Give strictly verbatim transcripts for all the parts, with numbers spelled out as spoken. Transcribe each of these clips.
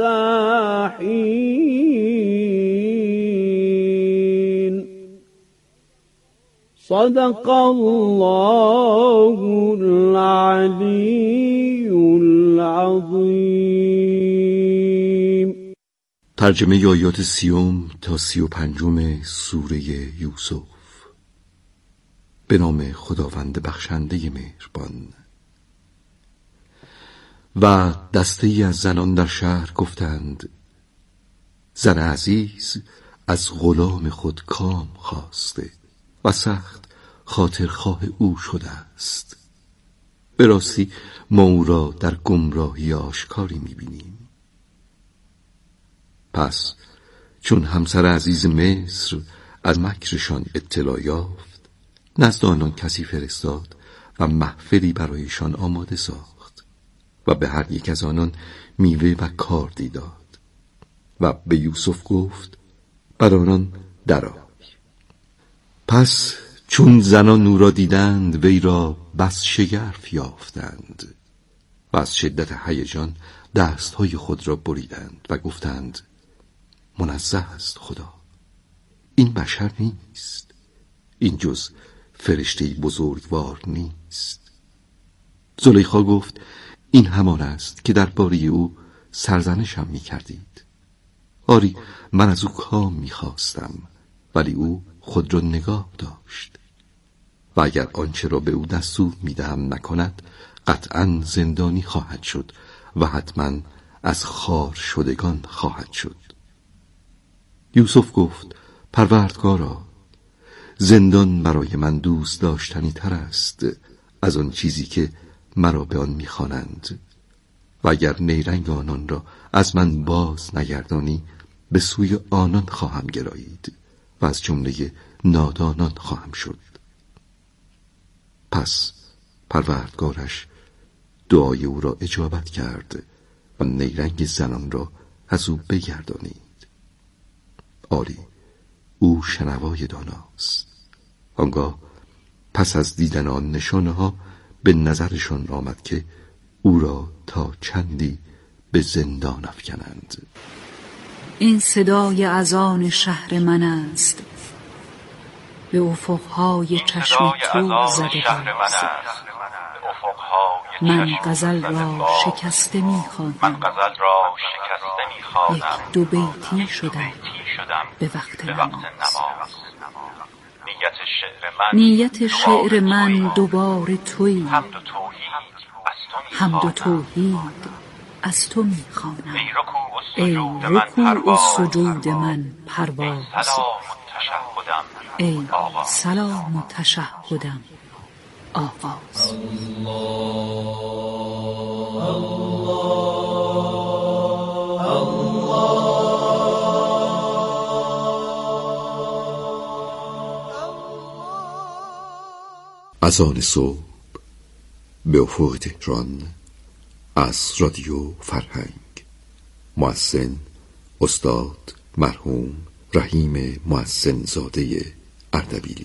حين. صدق الله العلی العظیم. ترجمه آیات سیوم تا سی و پنجم سوره یوسف. به نام خداوند بخشنده مهربان. و دسته ای از زنان در شهر گفتند زن عزیز از غلام خود کام خواسته و سخت خاطرخواه او شده است. به راستی ما او را در گمراهی آشکاری می‌بینیم. پس چون همسر عزیز مصر از مکرشان اطلاع یافت، نزد آنان کسی فرستاد و محفلی برایشان آماده ساخت و به هر یک از آنان میوه و کاردی داد و به یوسف گفت بر آنان درآی. پس چون زنان او را دیدند وی را بس شگرف یافتند و از شدت هیجان دستهای خود را بریدند و گفتند منزه است خدا، این بشر نیست، این جز فرشته بزرگوار نیست. زلیخا گفت این همان است که درباره او سرزنشم می کردید. آری من از او کام می خواستم ولی او خود را نگاه داشت و اگر آنچه را به او دستور می دهم نکند قطعاً زندانی خواهد شد و حتماً از خار شدگان خواهد شد. یوسف گفت پروردگارا، زندان برای من دوست داشتنی تر است از آن چیزی که مرا به آن می‌خوانند و اگر نیرنگ آنان را از من باز نگردانی به سوی آنان خواهم گرایید و از جمله نادانان خواهم شد. پس پروردگارش دعای او را اجابت کرد و نیرنگ زنان را از او بگردانید. آری او شنوای داناست. آنگاه پس از دیدن آن نشانه ها به نظرشان آمد که او را تا چندی به زندان افکنند. این صدای اذان شهر من است، به افقهای چشم تو زده باز. من غزل را شکسته می‌خوانم، یک دو بیتی شدم به وقت نماز. نیت شعر من دوباره تویی، حمد و توحید از تو می‌خوانم. ای رکوع و سجود من پرواز، ای سلام و تشهدم آغاز. اذان صبح به افق تهران از رادیو فرهنگ. مؤذن استاد مرحوم رحیم مؤذن زاده اردبیلی.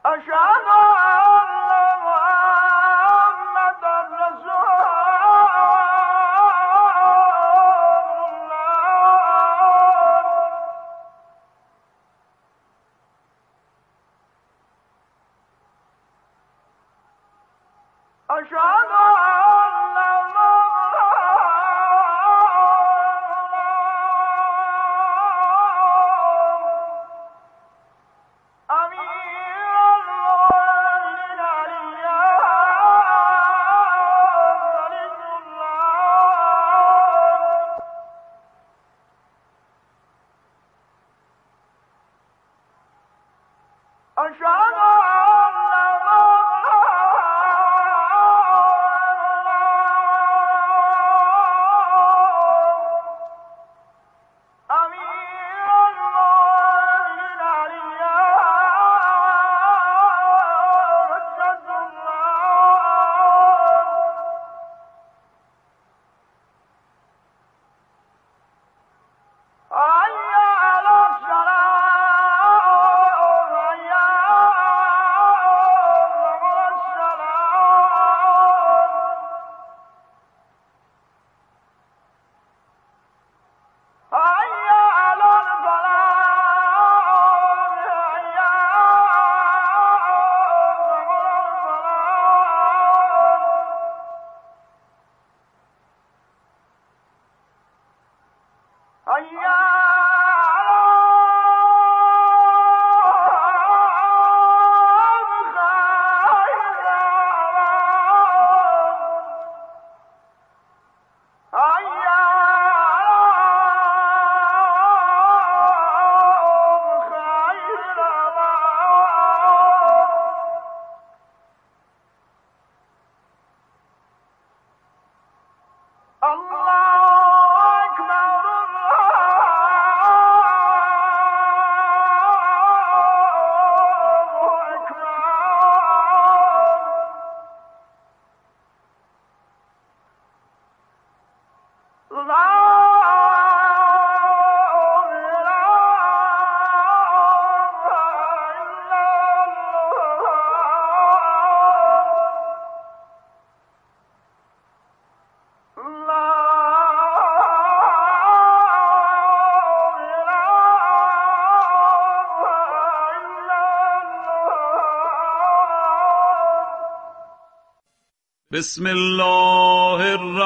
بسم الله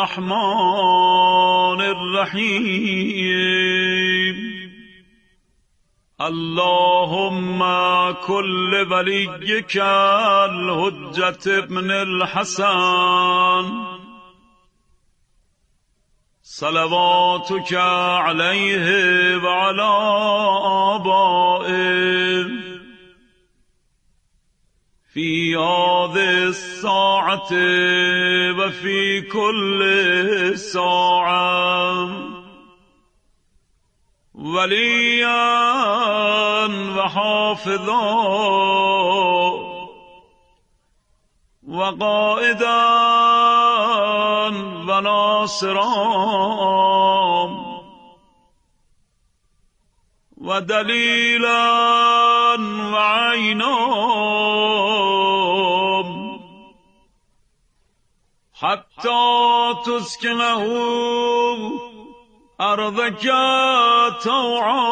الرحمن الرحیم. اللهم كل وليك الحجة ابن الحسن صلواتك عليه وعلى آبائه في هذه الساعة وفي كل ساعة وليا وحافظا وقائدا وناصرا ودليلا وعينا حتى تسكنه أرضك طوعا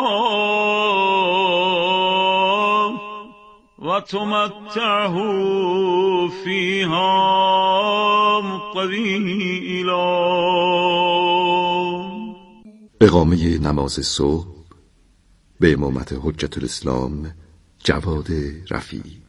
وتمتعه فيها طويلا. اقامه نماز صبح به امامت حجت الاسلام جواد رفیعی.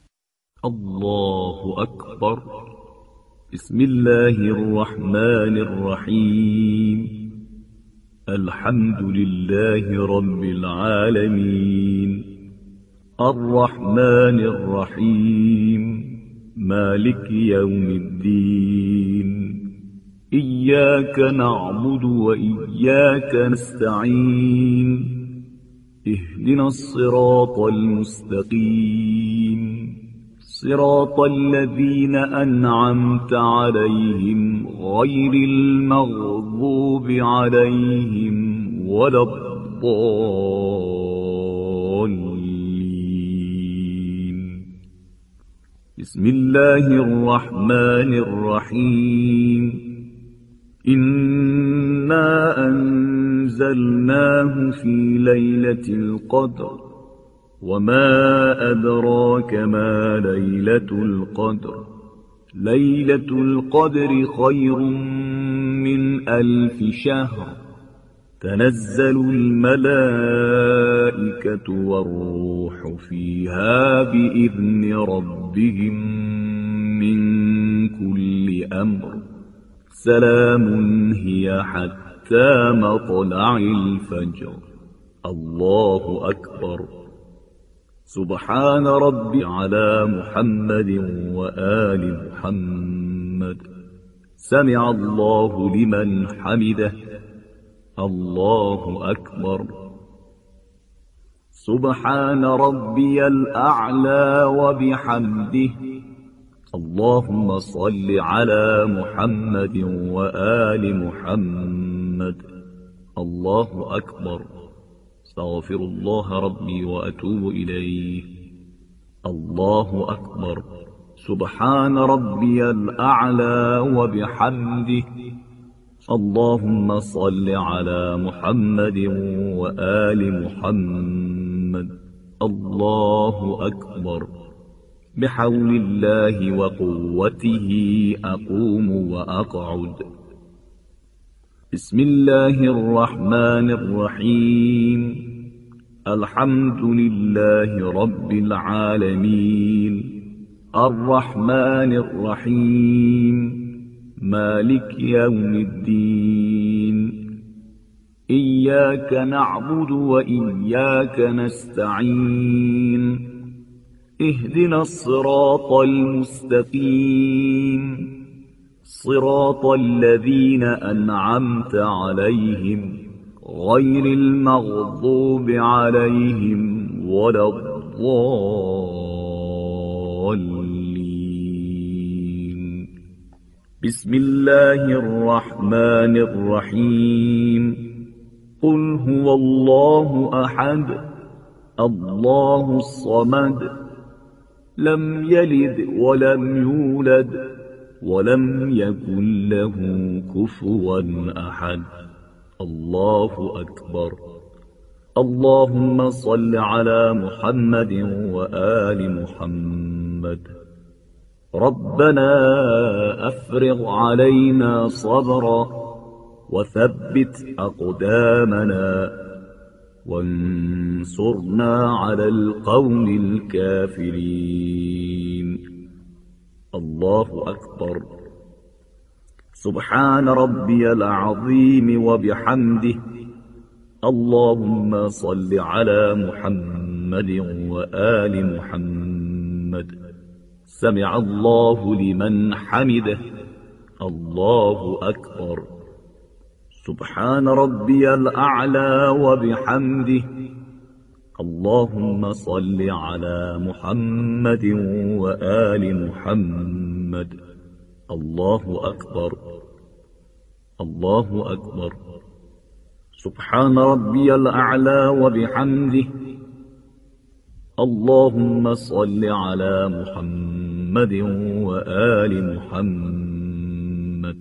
الله اکبر. بسم الله الرحمن الرحیم. الحمد لله رب العالمين الرحمن الرحيم مالك يوم الدين إياك نعبد وإياك نستعين اهدنا الصراط المستقيم صراط الذين أنعمت عليهم غير المغضوب عليهم ولا الضالين. بسم الله الرحمن الرحيم إنا أنزلناه في ليلة القدر وما أدراك ما ليلة القدر ليلة القدر خير من ألف شهر تنزل الملائكة والروح فيها بإذن ربهم من كل أمر سلام هي حتى مطلع الفجر. الله أكبر. سبحان ربي على محمد وآل محمد. سمع الله لمن حمده. الله أكبر. سبحان ربي الأعلى وبحمده. اللهم صل على محمد وآل محمد. الله أكبر. استغفر الله ربي وأتوب إليه. الله أكبر. سبحان ربي الأعلى وبحمده. اللهم صل على محمد وآل محمد. الله أكبر. بحول الله وقوته أقوم وأقعد. بسم الله الرحمن الرحيم. الحمد لله رب العالمين الرحمن الرحيم مالك يوم الدين. إياك نعبد وإياك نستعين. اهدنا الصراط المستقيم صراط الذين أنعمت عليهم غير المغضوب عليهم ولا الضالين. بسم الله الرحمن الرحيم. قل هو الله أحد الله الصمد لم يلد ولم يولد ولم يكن له كفوا أحد. الله أكبر. اللهم صل على محمد وآل محمد. ربنا أفرغ علينا صبرا وثبت أقدامنا وانصرنا على القوم الكافرين. الله أكبر. سبحان ربي العظيم وبحمده. اللهم صل على محمد وآل محمد. سمع الله لمن حمده. الله أكبر. سبحان ربي الأعلى وبحمده. اللهم صل على محمد وآل محمد. الله أكبر. الله أكبر. سبحان ربي الأعلى وبحمده. اللهم صل على محمد وآل محمد.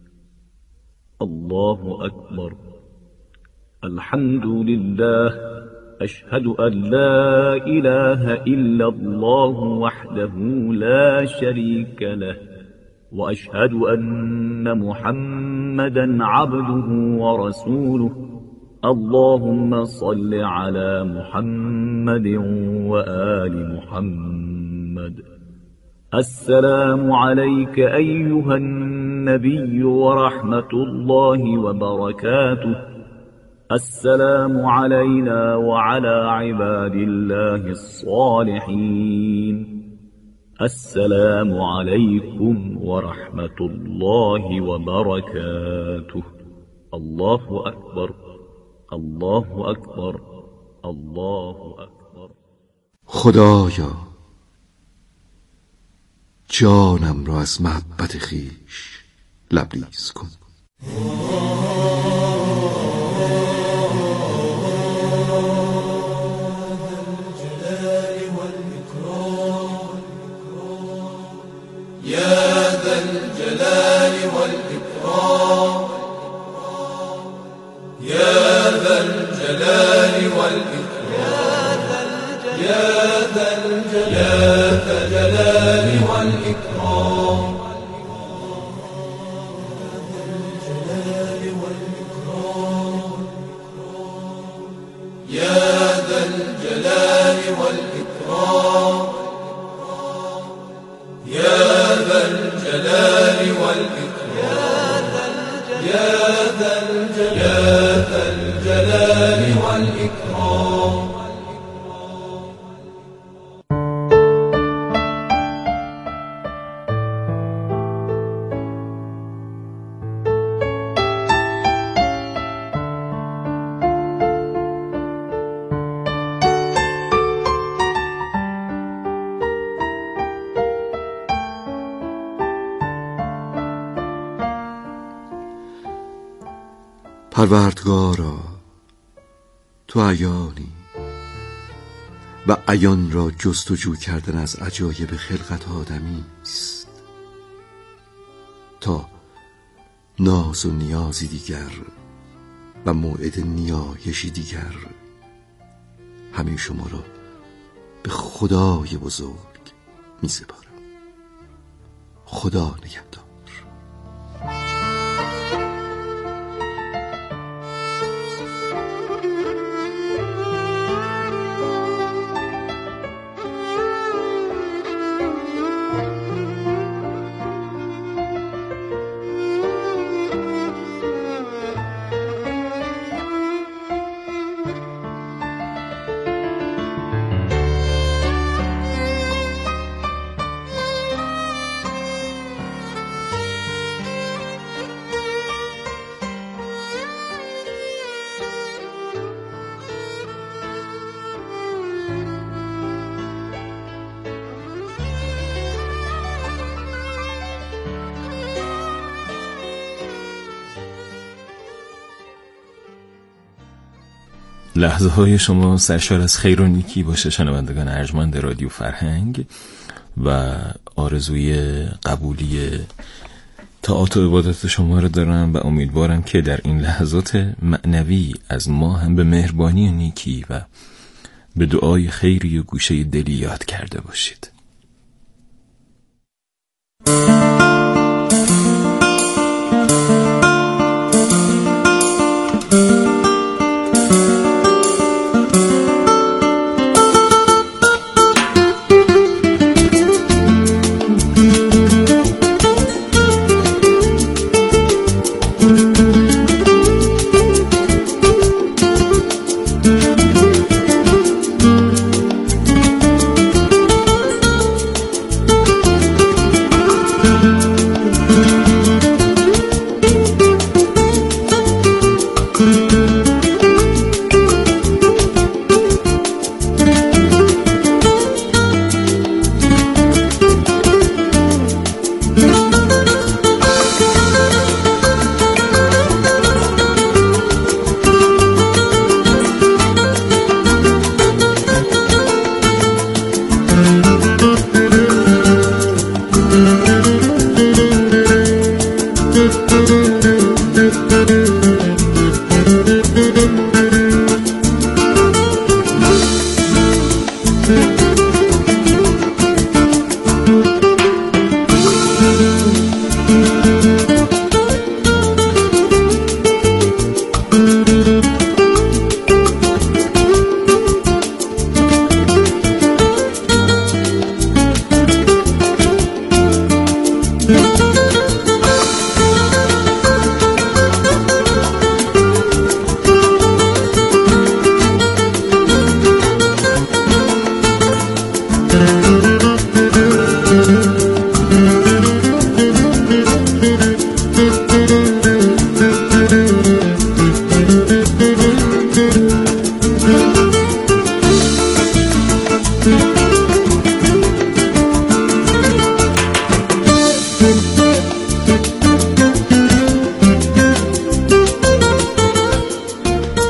الله أكبر. الحمد لله. أشهد أن لا إله إلا الله وحده لا شريك له وأشهد أن محمدا عبده ورسوله. اللهم صل على محمد وآل محمد. السلام عليك أيها النبي ورحمة الله وبركاته. السلام علينا وعلى عباد الله الصالحين. السلام عليكم ورحمة الله وبركاته. الله أكبر. الله أكبر. الله أكبر. خدایا جانم را از محبت خویش لبریز کن. يا ذا الجلال والإكرام يا ذا الجلال والإكرام يا ذا الجلال والإكرام يا ذا الجلال والإكرام يا ذا الجلال والإكرام يا ذا الجلال والإكرام پروردگارا تو عیانی و عیان را جستجو کردن از عجایب خلقت آدمی است. تا ناز و نیازی دیگر و موعد نیایشی دیگر همه شما را به خدای بزرگ می سپارم. خدا نگهدار. لحظه های شما سرشار از خیر و نیکی باشه شنوندگان ارجمند رادیو فرهنگ، و آرزوی قبولی طاعات و عبادت شما رو دارم و امیدوارم که در این لحظات معنوی از ما هم به مهربانی و نیکی و به دعای خیری و گوشه دلی یاد کرده باشید.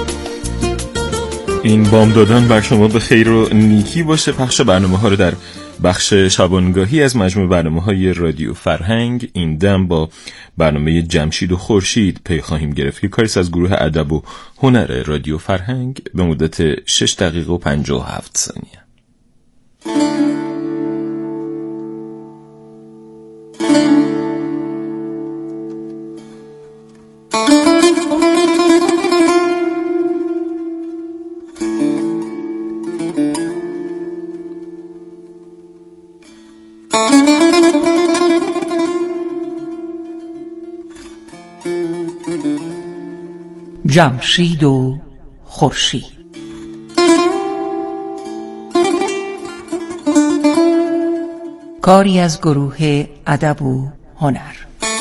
این بام دادن بر شما به خیر و نیکی باشه. پخش برنامه ها رو در بخش شبانگاهی از مجموع برنامه‌های رادیو فرهنگ این دم با برنامه جمشید و خورشید پی خواهیم گرفت که کاریست از گروه ادب و هنر رادیو فرهنگ به مدت شش دقیقه و پنجاه و هفت ثانیه. جمشید و خورشید. کاری از گروه ادب و هنر.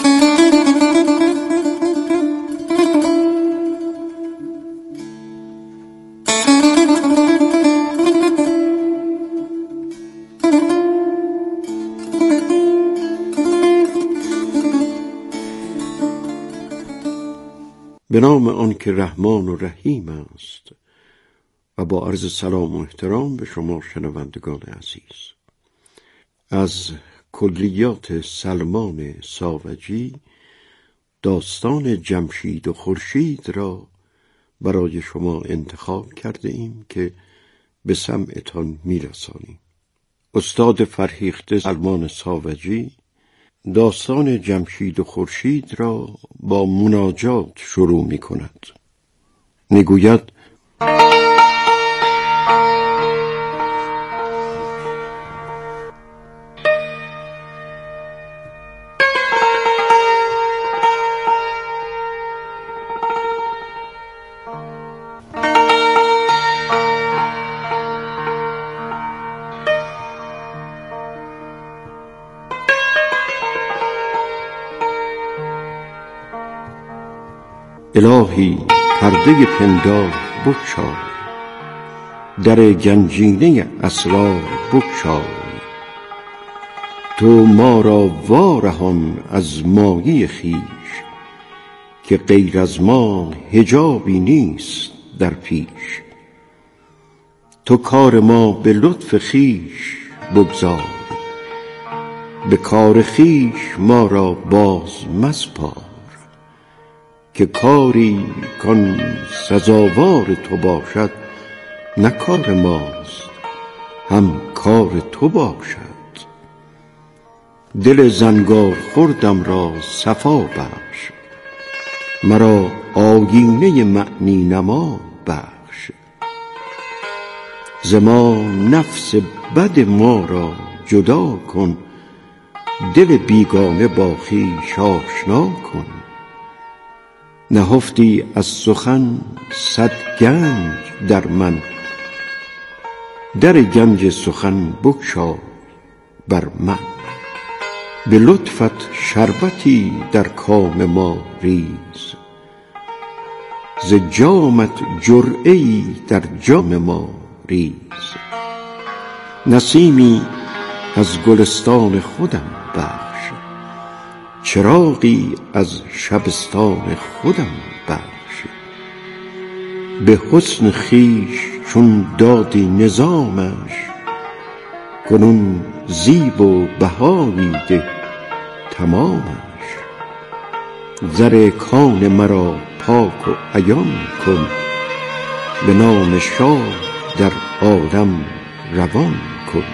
به نام آن که رحمان و رحیم است و با عرض سلام و احترام به شما شنوندگان عزیز، از کلیات سلمان ساوجی داستان جمشید و خورشید را برای شما انتخاب کرده ایم که به سمعتان میرسانیم. استاد فرهیخته سلمان ساوجی داستان جمشید و خورشید را با مناجات شروع می کند. می گوید: الهی پرده پندار بگشای، در گنجینه اسرار بگشای، تو ما را وارهان از مایه خویش، که غیر از ما حجابی نیست در پیش. تو کار ما به لطف خویش بگذار، به کار خویش ما را باز مسپار. که کاری کن سزاوار تو باشد، نه کار ماست هم کار تو باشد. دل زنگار خوردم را صفا بخش، مرا آیینه معنی نما بخش. ز ما نفس بد ما را جدا کن، دل بیگانه با خویش آشنا کن. نهفتی از سخن صد گنج در من، در گنج سخن بگشای بر من. به لطفت شربتی در کام ما ریز، ز جامت جرعه‌ای در جام ما ریز. نسیمی از گلستان خودم بخش، چراغی از شبستان خودم بخش. به حسن خویش چون دادی نظامش، کنون زیب و بهایی ده تمامش. زر کان مرا پاک و عیان کن، به نام شاه در عالم روان کن.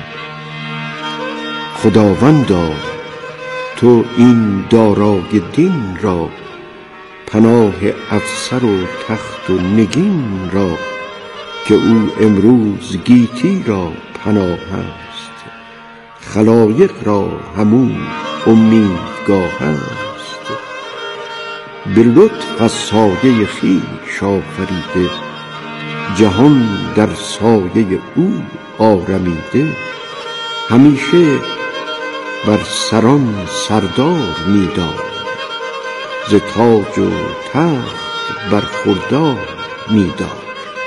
خداوندا تو این دارای دین را، پناه افسر و تخت و نگین را. که او امروز گیتی را پناه است، خلایق را همون امیدگاه است. به لطف از سایه خویش آفریده، جهان در سایه او آرمیده. همیشه بر سران سردار می‌دار، ز تاج و تخت برخوردار می‌دار.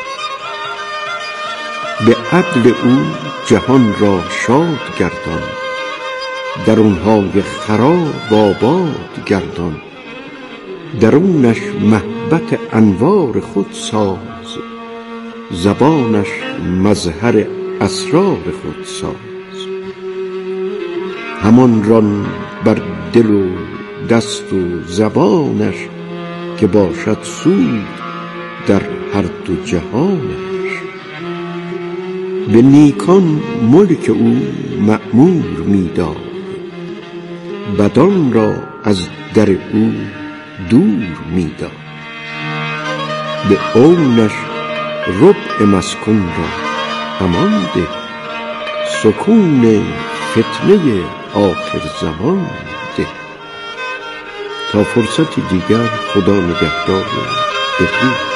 به عدل او جهان را شاد گردان، درونهای خراب آباد گردان. درونش محبت انوار خود ساز، زبانش مظهر اسرار خود ساز. همان ران بر دل و دست و زبانش که باشد سود در هر دو جهانش. به نیکان ملک او مأمور می‌داد، بدان را از در او دور می‌داد. به عونش ربع مسکون را امان ده، سکون فتنه آخر زمان ده. تا فرصتی دیگر، خدا نگهدار و بدرود.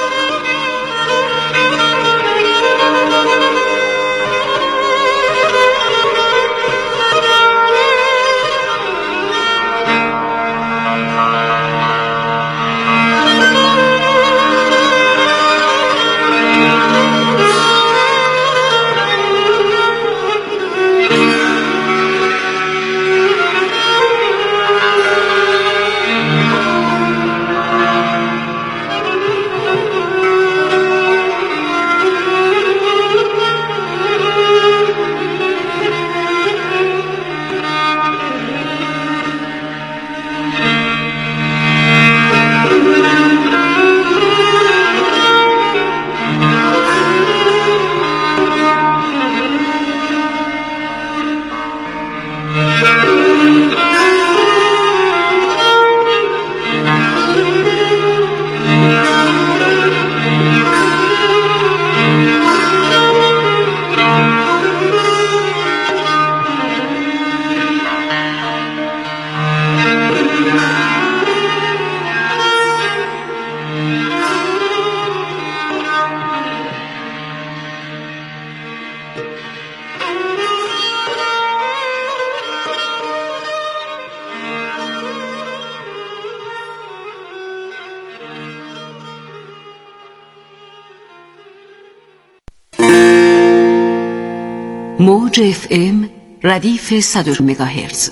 موج اف ام ردیف صد مگاهرتز.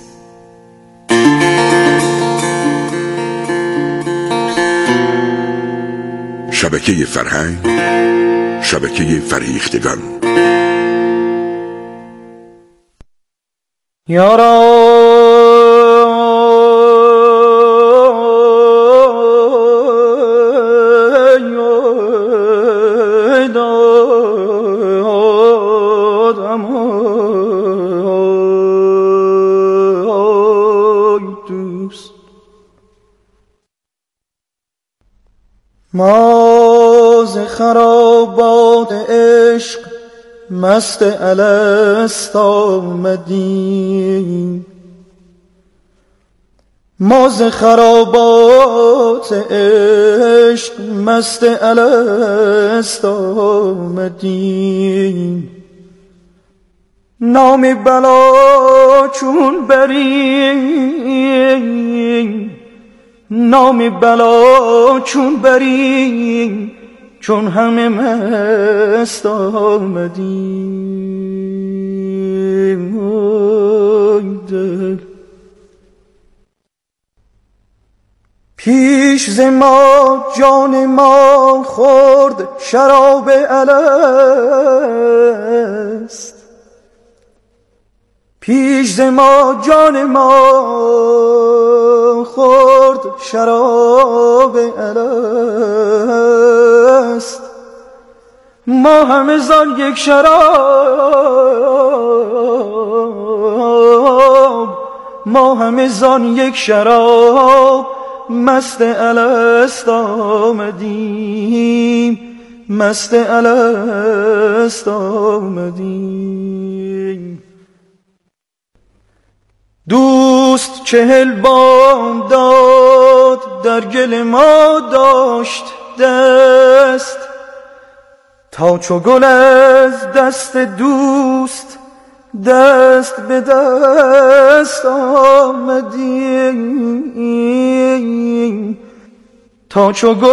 شبکه فرهنگ، شبکه فریختگان. یارا ما ز خرابات عشق مست الست آمدیم، ما ز خرابات عشق مست الست آمدیم. نام بلا چون بریم، نام بلا چون بریم، چون همه مست آمدیم. اوی دل پیش ز ما جان ما خورد شراب الست، پیش ز ما جان ما خورد شراب الست. ما همه زان یک شراب، ما همه زان یک شراب مست الست آمدیم، مست الست آمدیم. دوست چهل بام داد در گل ما داشت دست، تا چو گل از دست دوست دست به دست آمدیم، تا چو